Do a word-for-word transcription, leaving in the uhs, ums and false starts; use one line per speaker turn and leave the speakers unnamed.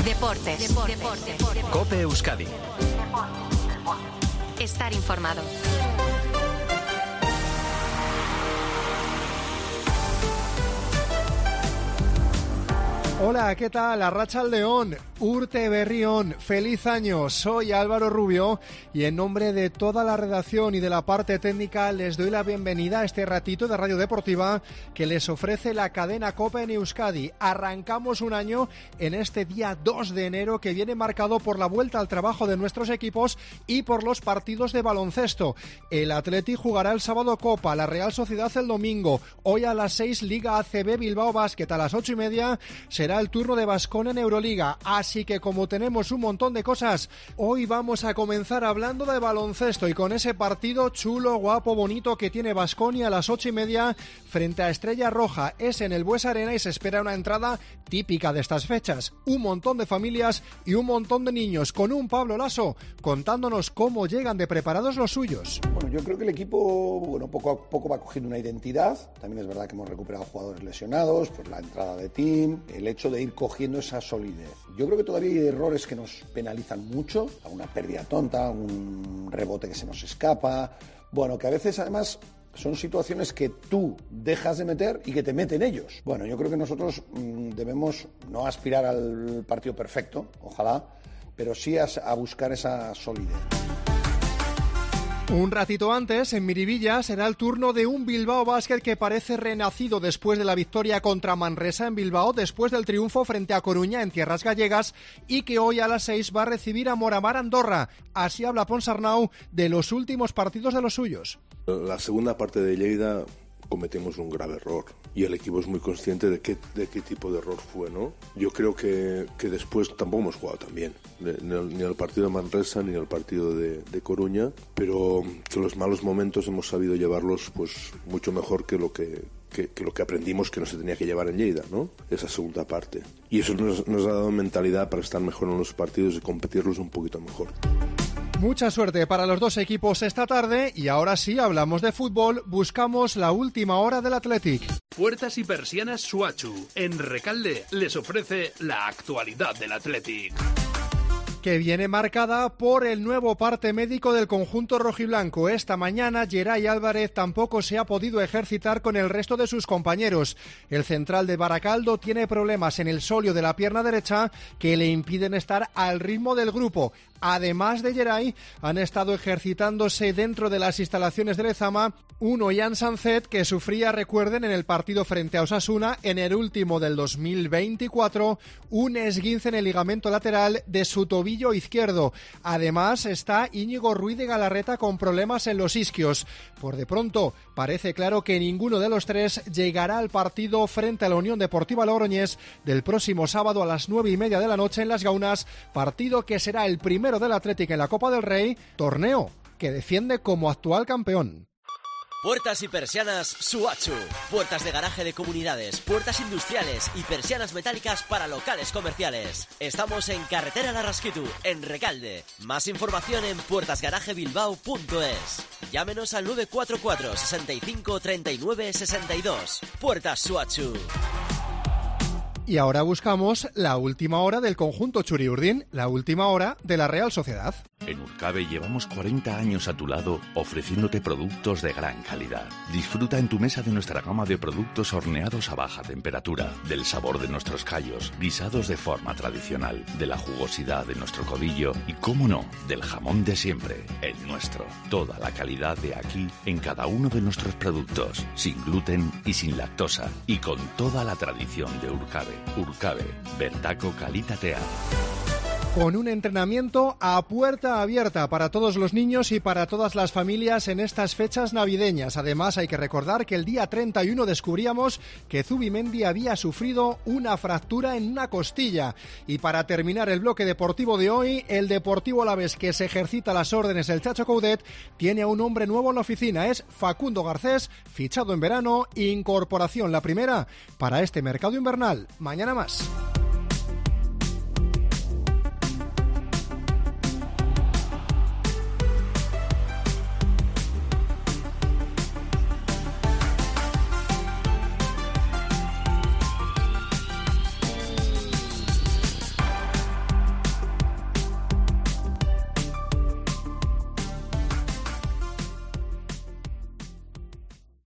Deportes. Deportes. Deportes.
COPE Euskadi.
Estar informado.
Hola, ¿qué tal? Arratsaldeon, Urte Berrión, feliz año. Soy Álvaro Rubio y en nombre de toda la redacción y de la parte técnica les doy la bienvenida a este ratito de Radio Deportiva que les ofrece la cadena COPE en Euskadi. Arrancamos un año en este día dos de enero que viene marcado por la vuelta al trabajo de nuestros equipos y por los partidos de baloncesto. El Athletic jugará el sábado Copa, la Real Sociedad el domingo. Hoy a las seis Liga A C B Bilbao Basket, a las ocho y media se Será el turno de Baskonia en Euroliga, así que como tenemos un montón de cosas, hoy vamos a comenzar hablando de baloncesto y con ese partido chulo, guapo, bonito que tiene Baskonia a las ocho y media frente a Estrella Roja. Es en el Bues Arena y se espera una entrada típica de estas fechas. Un montón de familias y un montón de niños, con un Pablo Laso contándonos cómo llegan de preparados los suyos.
Bueno, yo creo que el equipo, bueno, poco a poco va cogiendo una identidad. También es verdad que hemos recuperado jugadores lesionados, pues la entrada de Tim, el hecho de ir cogiendo esa solidez. Yo creo que todavía hay errores que nos penalizan mucho, una pérdida tonta, un rebote que se nos escapa, bueno, que a veces además son situaciones que tú dejas de meter y que te meten ellos. Bueno, yo creo que nosotros mmm, debemos no aspirar al partido perfecto, ojalá, pero sí a, a buscar esa solidez.
Un ratito antes, en Miribilla, será el turno de un Bilbao Basket que parece renacido después de la victoria contra Manresa en Bilbao, después del triunfo frente a Coruña en tierras gallegas y que hoy a las seis va a recibir a Moramar Andorra. Así habla Ponsarnau de los últimos partidos de los suyos.
La segunda parte de Lleida cometemos un grave error y el equipo es muy consciente de qué, de qué tipo de error fue, ¿no? Yo creo que, que después tampoco hemos jugado tan bien, ni al, ni al partido de Manresa ni al partido de, de Coruña, pero que los malos momentos hemos sabido llevarlos pues mucho mejor que lo que, que, que lo que aprendimos que no se tenía que llevar en Lleida, ¿no? Esa segunda parte. Y eso nos, nos ha dado mentalidad para estar mejor en los partidos y competirlos un poquito mejor.
Mucha suerte para los dos equipos esta tarde y ahora sí hablamos de fútbol, buscamos la última hora del Athletic.
Puertas y persianas Suachu, en Recalde, les ofrece la actualidad del Athletic,
que viene marcada por el nuevo parte médico del conjunto rojiblanco. Esta mañana Geray Álvarez tampoco se ha podido ejercitar con el resto de sus compañeros. El central de Baracaldo tiene problemas en el sóleo de la pierna derecha que le impiden estar al ritmo del grupo. Además de Geray, han estado ejercitándose dentro de las instalaciones de Lezama uno Jan Sanzet, que sufría, recuerden, en el partido frente a Osasuna, en el último del dos mil veinticuatro, un esguince en el ligamento lateral de su tobillo izquierdo. Además está Íñigo Ruiz de Galarreta con problemas en los isquios. Por de pronto, parece claro que ninguno de los tres llegará al partido frente a la Unión Deportiva Logroñés del próximo sábado a las nueve y media de la noche en Las Gaunas, partido que será el primero del Athletic en la Copa del Rey, torneo que defiende como actual campeón.
Puertas y persianas Suachu. Puertas de garaje de comunidades, puertas industriales y persianas metálicas para locales comerciales. Estamos en Carretera Larraskitu, en Recalde. Más información en puertas garaje bilbao punto es. Llámenos al nueve cuatro cuatro, sesenta y cinco, treinta y nueve, sesenta y dos. Puertas Suachu.
Y ahora buscamos la última hora del conjunto Txuri-Urdin, la última hora de la Real Sociedad.
En Urcabe llevamos cuarenta años a tu lado ofreciéndote productos de gran calidad. Disfruta en tu mesa de nuestra gama de productos horneados a baja temperatura, del sabor de nuestros callos, guisados de forma tradicional, de la jugosidad de nuestro codillo y, cómo no, del jamón de siempre, el nuestro. Toda la calidad de aquí en cada uno de nuestros productos, sin gluten y sin lactosa, y con toda la tradición de Urcabe. Urcabe, bertako kalitatea.
Con un entrenamiento a puerta abierta para todos los niños y para todas las familias en estas fechas navideñas. Además, hay que recordar que el día treinta y uno descubríamos que Zubimendi había sufrido una fractura en una costilla. Y para terminar el bloque deportivo de hoy, el Deportivo Alavés, que se ejercita a las órdenes del Chacho Coudet, tiene a un hombre nuevo en la oficina. Es Facundo Garcés, fichado en verano, incorporación la primera para este mercado invernal. Mañana más.